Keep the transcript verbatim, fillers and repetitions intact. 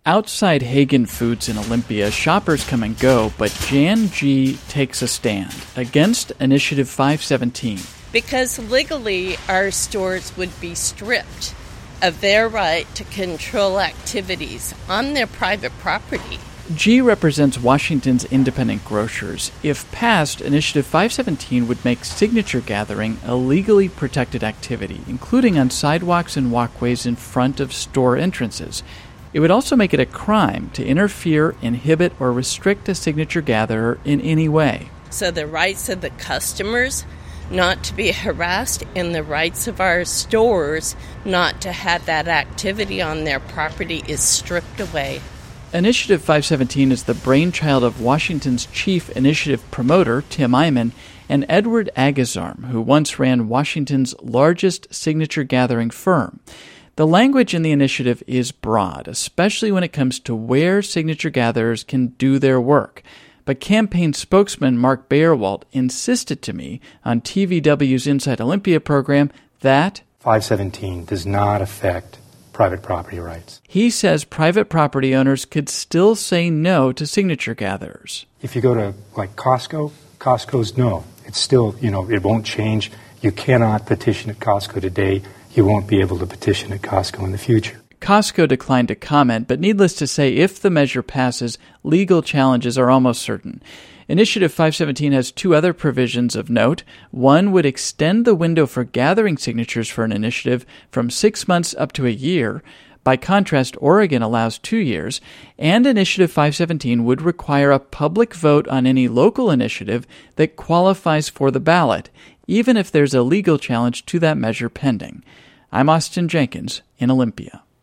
Outside Hagen Foods in Olympia, shoppers come and go, but Jan G. takes a stand against Initiative five seventeen. Because legally, our stores would be stripped of their right to control activities on their private property. G represents Washington's independent grocers. If passed, Initiative five seventeen would make signature gathering a legally protected activity, including on sidewalks and walkways in front of store entrances. It would also make it a crime to interfere, inhibit, or restrict a signature gatherer in any way. So the rights of the customers not to be harassed and the rights of our stores not to have that activity on their property is stripped away. Initiative five seventeen is the brainchild of Washington's chief initiative promoter, Tim Eyman, and Edward Agazarm, who once ran Washington's largest signature gathering firm. The language in the initiative is broad, especially when it comes to where signature gatherers can do their work. But campaign spokesman Mark Bayerwalt insisted to me on T V W's Inside Olympia program that five seventeen does not affect private property rights. He says private property owners could still say no to signature gatherers. If you go to, like, Costco, Costco's no. It's still, you know, it won't change. You cannot petition at Costco today. You won't be able to petition at Costco in the future. Costco declined to comment, but needless to say, if the measure passes, legal challenges are almost certain. Initiative five seventeen has two other provisions of note. One would extend the window for gathering signatures for an initiative from six months up to a year. By contrast, Oregon allows two years. And Initiative five seventeen would require a public vote on any local initiative that qualifies for the ballot, even if there's a legal challenge to that measure pending. I'm Austin Jenkins in Olympia.